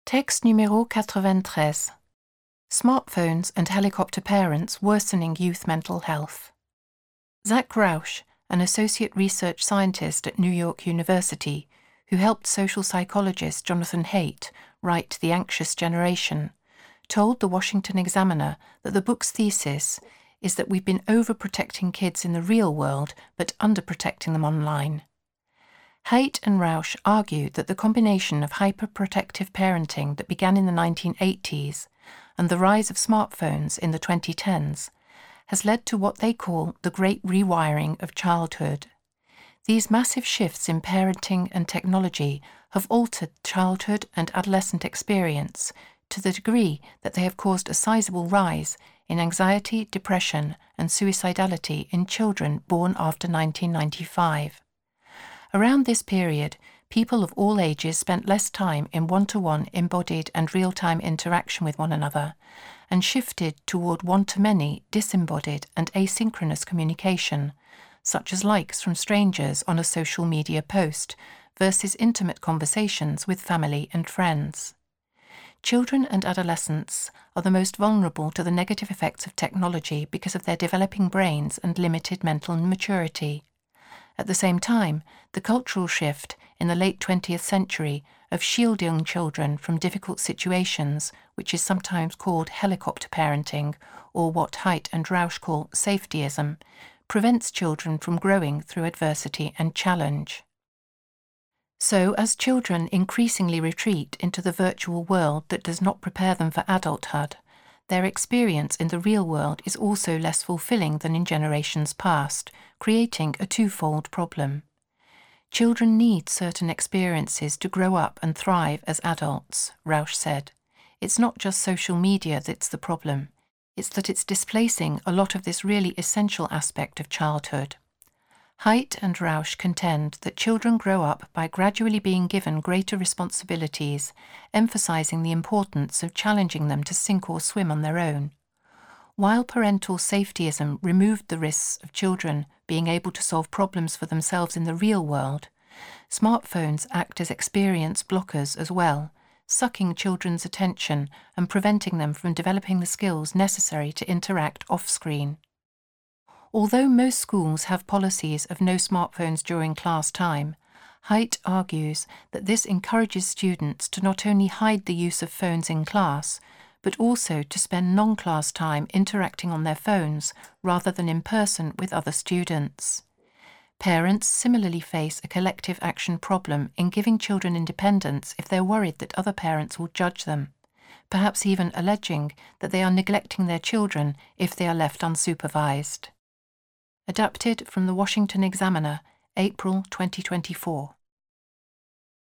Texte numéro 93. Smartphones and helicopter parents worsening youth mental health. Zach Rausch, an associate research scientist at New York University, who helped social psychologist Jonathan Haidt write The Anxious Generation, told the Washington Examiner that the book's thesis is that we've been overprotecting kids in the real world but underprotecting them online. Haidt and Rausch argued that the combination of hyperprotective parenting that began in the 1980s and the rise of smartphones in the 2010s has led to what they call the Great Rewiring of Childhood. These massive shifts in parenting and technology have altered childhood and adolescent experience to the degree that they have caused a sizable rise in anxiety, depression, and suicidality in children born after 1995. Around this period, people of all ages spent less time in one-to-one embodied and real-time interaction with one another, and shifted toward one-to-many disembodied and asynchronous communication, such as likes from strangers on a social media post versus intimate conversations with family and friends. Children and adolescents are the most vulnerable to the negative effects of technology because of their developing brains and limited mental maturity. At the same time, the cultural shift in the late 20th century of shielding children from difficult situations, which is sometimes called helicopter parenting, or what Haidt and Rausch call safetyism, prevents children from growing through adversity and challenge. So, as children increasingly retreat into the virtual world that does not prepare them for adulthood, their experience in the real world is also less fulfilling than in generations past, creating a twofold problem. Children need certain experiences to grow up and thrive as adults, Rausch said. It's not just social media that's the problem. It's that it's displacing a lot of this really essential aspect of childhood. Haidt and Rausch contend that children grow up by gradually being given greater responsibilities, emphasizing the importance of challenging them to sink or swim on their own. While parental safetyism removed the risks of children being able to solve problems for themselves in the real world, smartphones act as experience blockers as well, sucking children's attention and preventing them from developing the skills necessary to interact off-screen. Although most schools have policies of no smartphones during class time, Haidt argues that this encourages students to not only hide the use of phones in class, but also to spend non-class time interacting on their phones rather than in person with other students. Parents similarly face a collective action problem in giving children independence if they're worried that other parents will judge them, perhaps even alleging that they are neglecting their children if they are left unsupervised. Adapted from the Washington Examiner, April 2024.